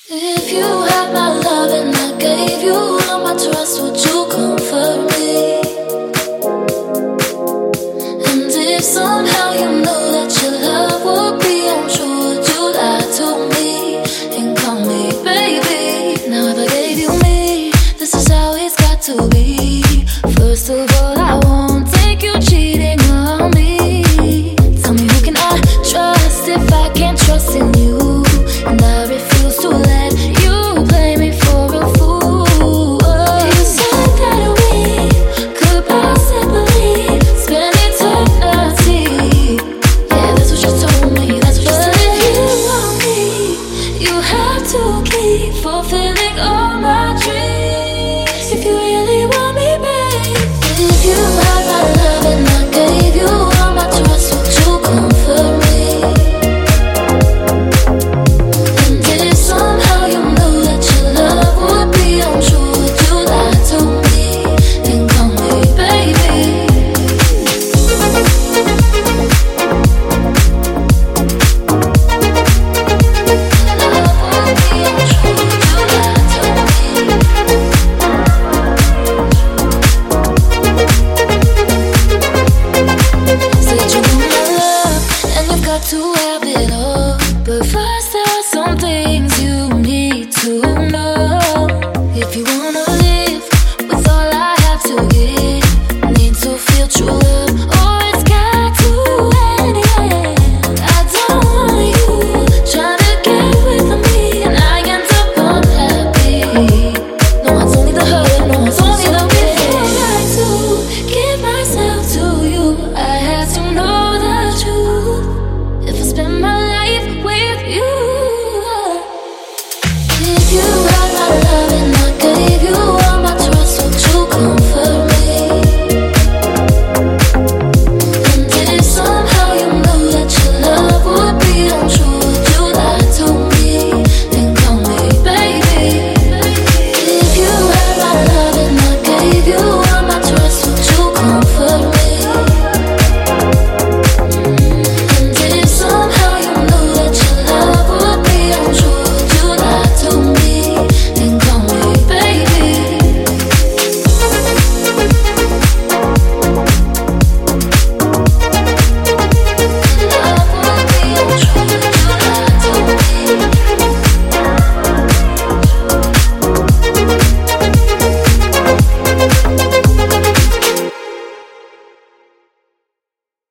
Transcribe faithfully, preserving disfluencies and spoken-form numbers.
If you had my love and I gave you all my trust, would you comfort me? And if somehow you knew that your love would be untrue, would you lie to me and call me baby? Now if I gave you me, this is how it's got to be. First of all, I won't take you cheating on me. Tell me, who can I trust if I can't trust in you? And I refuse to let you play me for a fool. You said that we could possibly spend eternity. Yeah, that's what you told me, that's what you said. But if you want me, you have to keep fulfilling all my dreams. If you